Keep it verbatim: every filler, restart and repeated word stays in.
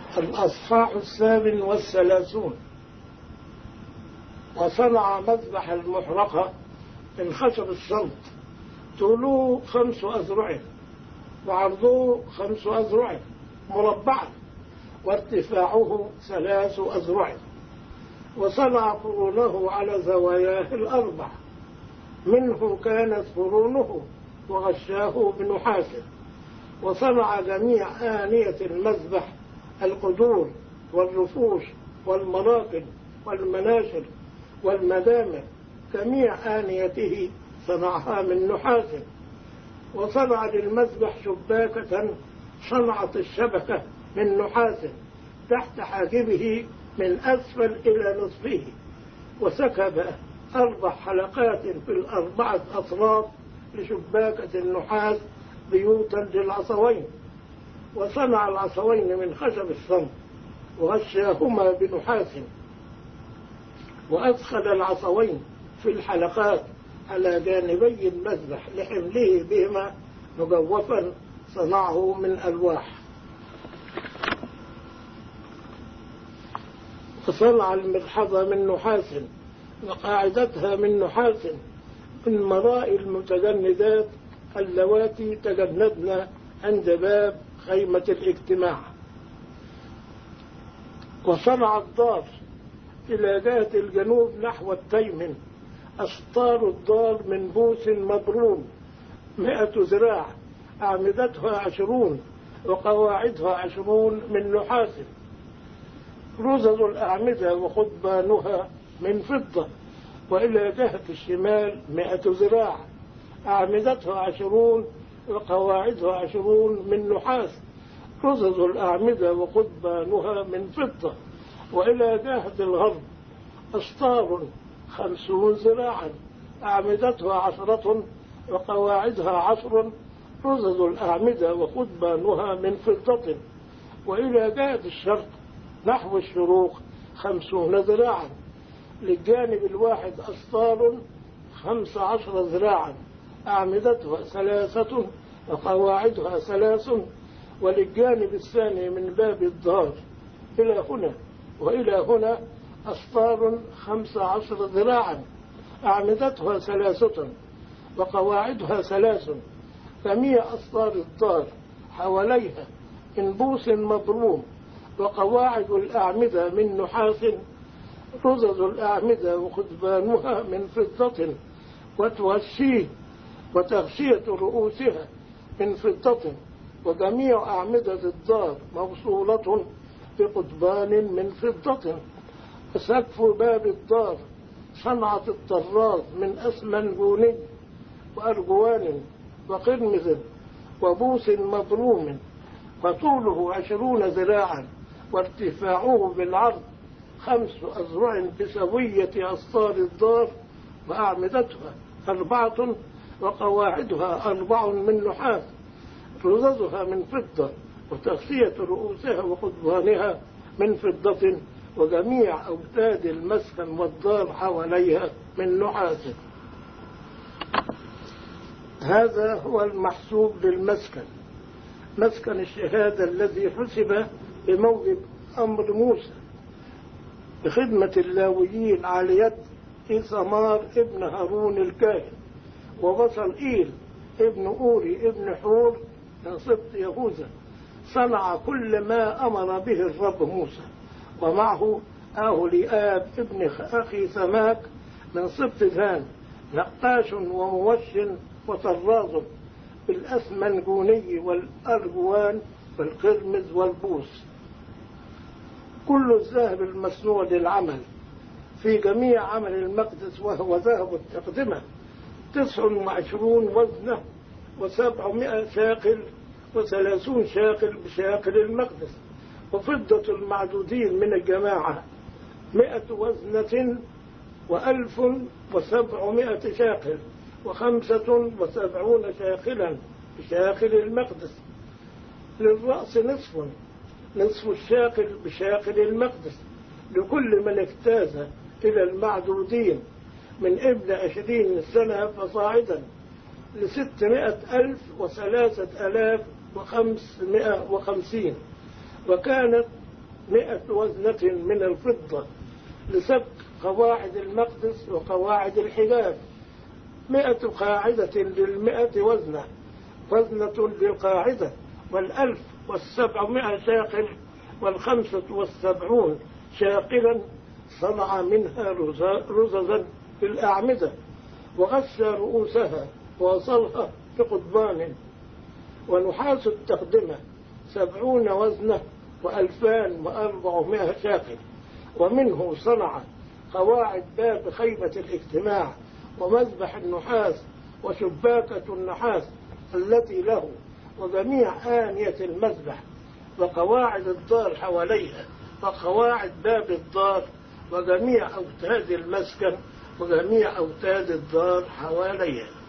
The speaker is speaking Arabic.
الأصحاح الثامن والثلاثون. وصنع مذبح المحرقة من خشب الصمت، طوله خمس أذرع وعرضه خمس أذرع مربعا وارتفاعه ثلاث أذرع. وصنع قرونه على زواياه الأربع، منه كانت قرونه وغشاه بنحاس. وصنع جميع آنية المذبح، القدور والرفوش والمراقد والمناشر والمدامر، جميع آنيته صنعها من نحاس. وصنع للمذبح شباكة صنعت الشبكة من نحاس تحت حاجبه من أسفل إلى نصفه. وسكب أربع حلقات في الأربعة أطراف لشباكة النحاس بيوتا للعصوين. وصنع العصوين من خشب الصمت وغشاهما بنحاس. وأدخل العصوين في الحلقات على جانبي المذبح لحمله بهما، مجوفا صنعه من ألواح. وصنع المرحضة من نحاس وقاعدتها من نحاس من مراء المتجندات اللواتي تجندن عند باب خيمة الاجتماع. وصنع الدار إلى جهة الجنوب نحو التيمن، أسطار الدار من بوس مبروم مئة ذراع، أعمدتها عشرون وقواعدها عشرون من نحاس. رزز الأعمدة وخدبانها من فضة. وإلى جهة الشمال مئة ذراع، أعمدتها عشرون وقواعدها عشرون من نحاس. رزز الأعمدة وخدبانها من فضة. وإلى جهة الغرب أسطار خمسون ذراعا، أعمدتها عشرة وقواعدها عشر. رزز الأعمدة وخدبانها من فضة. وإلى جهة الشرق نحو الشروق خمسون ذراعا، للجانب الواحد أسطار خمس عشر ذراعا، أعمدتها ثلاثة وقواعدها ثلاث. وللجانب الثاني من باب الدار إلى هنا وإلى هنا أسطار خمس عشر ذراعا، أعمدتها ثلاثة وقواعدها ثلاث. جميع أسطار الدار حواليها من بوس مبروم، وقواعد الأعمدة من نحاس. رزز الأعمدة وخدبانها من فضة، وتغشيه وتغشية رؤوسها من فضة. وجميع أعمدة الدار موصولة بقضبان من فضة. وسقف باب الدار صنعة الطراز من أسمنجوني وأرجوان وقرمز وبوس مبروم، وطوله عشرون ذراعا وارتفاعه بالعرض خمس أذرع بسوية أسطار الدار. وأعمدتها أربعة وقواعدها أربع من نحاس. رززها من فضة، وتغطية رؤوسها وقضبانها من فضة. وجميع أوتاد المسكن والدار حواليها من نحاس. هذا هو المحسوب للمسكن، مسكن الشهادة الذي حسب بموجب أمر موسى بخدمة اللاويين على يد إيثمار ابن هارون الكاهن، وبصلئيل ابن أوري ابن حور من سبط يهوذا. صنع كل ما أمر به الرب موسى، ومعه أهوليآب ابن أخي سماك من سبط دان، نقاش وموش وطراز بالأسمنجوني والأرجوان والقرمز والبوس. كل الذهب المصنوع للعمل في جميع عمل المقدس، وهو ذهب التقدمة تسع وعشرون وزنه وسبعمائة شاقل وثلاثون شاقل بشاقل المقدس. وفضة المعدودين من الجماعة مئة وزنة وألف وسبعمائة شاقل وخمسة وسبعون شاقلا بشاقل المقدس. للرأس نصف نصف الشاقل بشاقل المقدس، لكل من اجتاز إلى المعدودين من ابن عشرين سنة فصاعدا، لستمائة ألف وثلاثة ألاف وخمسمائة وخمسين. وكانت مئة وزنة من الفضة لسبك قواعد المقدس وقواعد الحجاب، مئة قاعدة للمئة وزنة وزنة للقاعدة، والألف والسبعمائة شاقل والخمسة والسبعون شاقلا صنع منها رززا بالأعمدة، وغش رؤوسها ووصلها بقضبان، ونحاس التقدمة سبعون وزنة وألفان وأربعمائة شاقل، ومنه صنع قواعد باب خيمة الاجتماع ومذبح النحاس وشباكة النحاس التي له وجميع آنية المذبح وقواعد الدار حواليها وقواعد باب الدار وجميع أوتاد المسكن وجميع أوتاد الدار حواليها.